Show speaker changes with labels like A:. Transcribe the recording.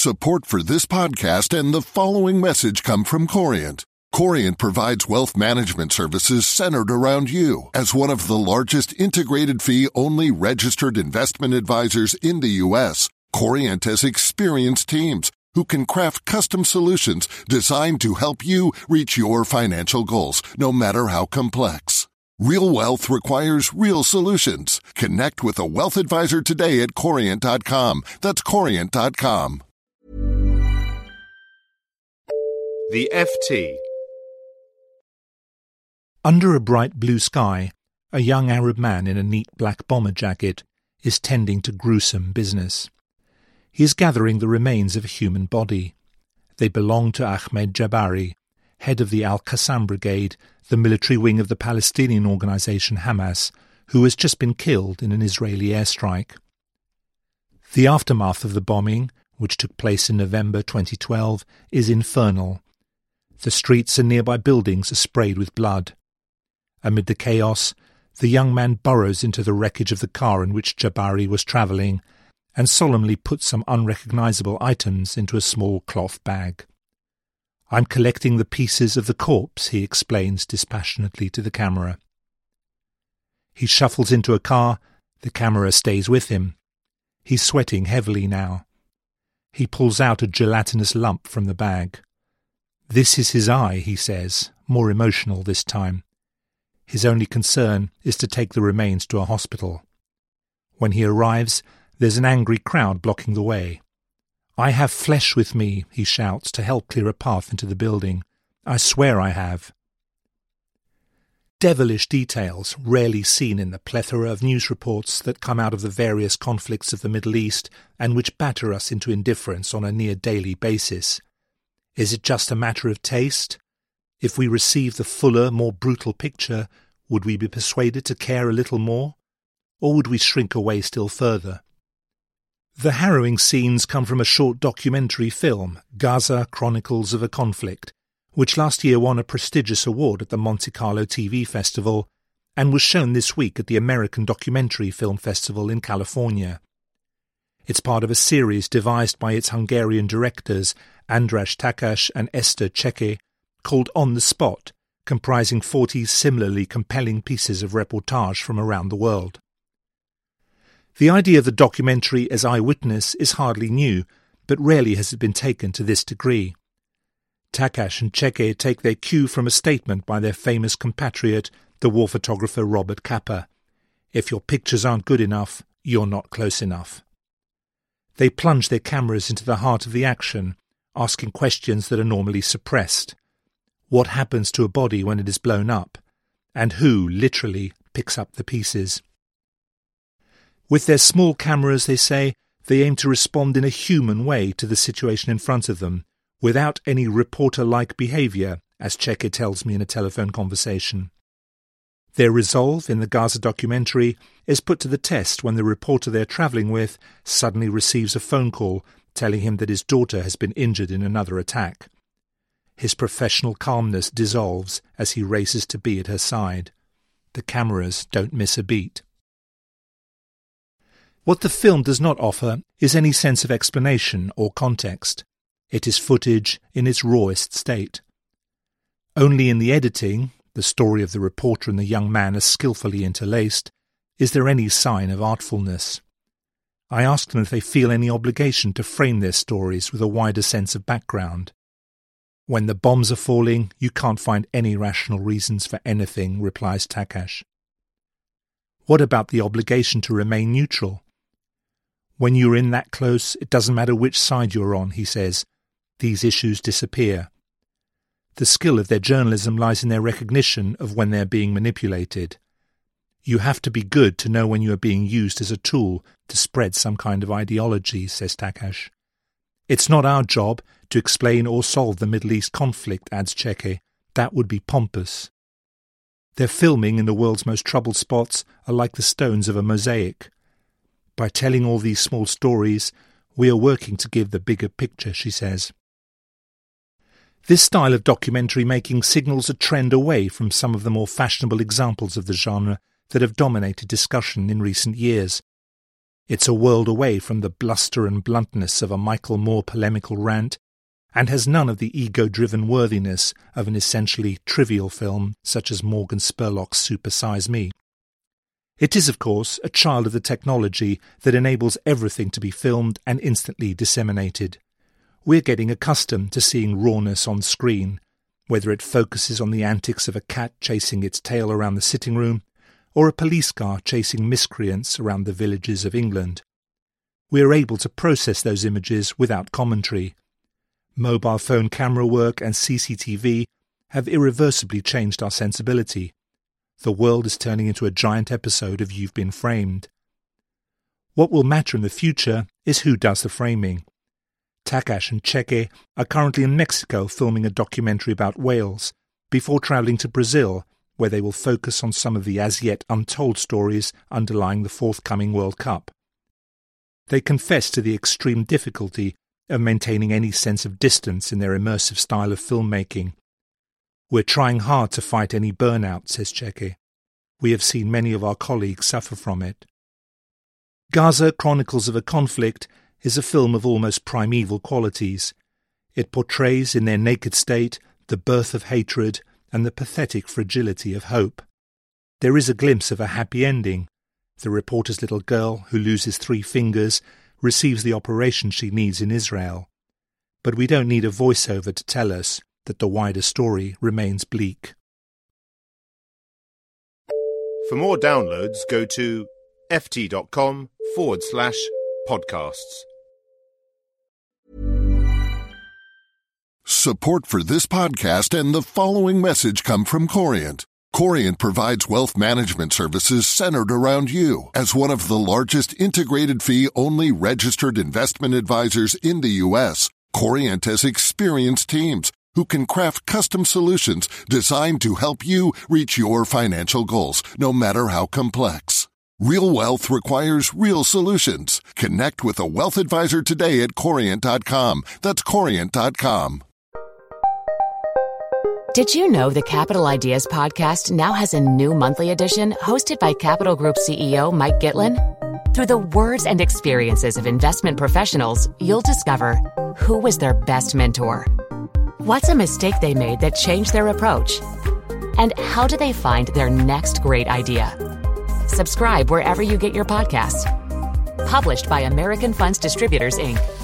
A: Support for this podcast and the following message come from Corient. Corient provides wealth management services centered around you. As one of the largest integrated fee-only registered investment advisors in the U.S., Corient has experienced teams who can craft custom solutions designed to help you reach your financial goals, no matter how complex. Real wealth requires real solutions. Connect with a wealth advisor today at Corient.com. That's Corient.com.
B: The FT.
C: Under a bright blue sky, a young Arab man in a neat black bomber jacket is tending to gruesome business. He is gathering the remains of a human body. They belong to Ahmed Jabari, head of the Al-Qassam Brigade, the military wing of the Palestinian organisation Hamas, who has just been killed in an Israeli airstrike. The aftermath of the bombing, which took place in November 2012, is infernal. The streets and nearby buildings are sprayed with blood. Amid the chaos, the young man burrows into the wreckage of the car in which Jabari was travelling and solemnly puts some unrecognisable items into a small cloth bag. "I'm collecting the pieces of the corpse," he explains dispassionately to the camera. He shuffles into a car. The camera stays with him. He's sweating heavily now. He pulls out a gelatinous lump from the bag. This is his eye, he says, more emotional this time. His only concern is to take the remains to a hospital. When he arrives, there's an angry crowd blocking the way. "I have flesh with me," he shouts to help clear a path into the building. "I swear I have." Devilish details, rarely seen in the plethora of news reports that come out of the various conflicts of the Middle East and which batter us into indifference on a near-daily basis. Is it just a matter of taste? If we receive the fuller, more brutal picture, would we be persuaded to care a little more? Or would we shrink away still further? The harrowing scenes come from a short documentary film, Gaza Chronicles of a Conflict, which last year won a prestigious award at the Monte Carlo TV Festival and was shown this week at the American Documentary Film Festival in California. It's part of a series devised by its Hungarian directors András Takás and Eszter Cseky, called On the Spot, comprising 40 similarly compelling pieces of reportage from around the world. The idea of the documentary as eyewitness is hardly new, but rarely has it been taken to this degree. Takás and Cseky take their cue from a statement by their famous compatriot, the war photographer Robert Capa. "If your pictures aren't good enough, you're not close enough." They plunge their cameras into the heart of the action, asking questions that are normally suppressed. What happens to a body when it is blown up? And who, literally, picks up the pieces? With their small cameras, they say, they aim to respond in a human way to the situation in front of them, without any reporter-like behaviour, as Cseky tells me in a telephone conversation. Their resolve in the Gaza documentary is put to the test when the reporter they're travelling with suddenly receives a phone call telling him that his daughter has been injured in another attack. His professional calmness dissolves as he races to be at her side. The cameras don't miss a beat. What the film does not offer is any sense of explanation or context. It is footage in its rawest state. Only in the editing, the story of the reporter and the young man are skillfully interlaced, is there any sign of artfulness. I ask them if they feel any obligation to frame their stories with a wider sense of background. "When the bombs are falling, you can't find any rational reasons for anything," replies Takás. What about the obligation to remain neutral? "When you're in that close, it doesn't matter which side you're on," he says. "These issues disappear." The skill of their journalism lies in their recognition of when they're being manipulated. You have to be good to know when you are being used as a tool to spread some kind of ideology, says Takás. "It's not our job to explain or solve the Middle East conflict," adds Cseky. "That would be pompous." Their filming in the world's most troubled spots are like the stones of a mosaic. By telling all these small stories, we are working to give the bigger picture, she says. This style of documentary making signals a trend away from some of the more fashionable examples of the genre that have dominated discussion in recent years. It's a world away from the bluster and bluntness of a Michael Moore polemical rant, and has none of the ego-driven worthiness of an essentially trivial film such as Morgan Spurlock's Super Size Me. It is, of course, a child of the technology that enables everything to be filmed and instantly disseminated. We're getting accustomed to seeing rawness on screen, whether it focuses on the antics of a cat chasing its tail around the sitting room, or a police car chasing miscreants around the villages of England. We are able to process those images without commentary. Mobile phone camera work and CCTV have irreversibly changed our sensibility. The world is turning into a giant episode of You've Been Framed. What will matter in the future is who does the framing. Takash and Cheke are currently in Mexico filming a documentary about whales, before travelling to Brazil, where they will focus on some of the as-yet untold stories underlying the forthcoming World Cup. They confess to the extreme difficulty of maintaining any sense of distance in their immersive style of filmmaking. "We're trying hard to fight any burnout," says Cheke. "We have seen many of our colleagues suffer from it." Gaza Chronicles of a Conflict is a film of almost primeval qualities. It portrays in their naked state the birth of hatred and the pathetic fragility of hope. There is a glimpse of a happy ending. The reporter's little girl, who loses 3 fingers, receives the operation she needs in Israel. But we don't need a voiceover to tell us that the wider story remains bleak.
B: For more downloads, go to ft.com/podcasts.
A: Support for this podcast and the following message come from Corient. Corient provides wealth management services centered around you. As one of the largest integrated fee-only registered investment advisors in the U.S., Corient has experienced teams who can craft custom solutions designed to help you reach your financial goals, no matter how complex. Real wealth requires real solutions. Connect with a wealth advisor today at Corient.com. That's Corient.com.
D: Did you know the Capital Ideas podcast now has a new monthly edition hosted by Capital Group CEO Mike Gitlin? Through the words and experiences of investment professionals, you'll discover who was their best mentor, what's a mistake they made that changed their approach, and how do they find their next great idea. Subscribe wherever you get your podcasts. Published by American Funds Distributors, Inc.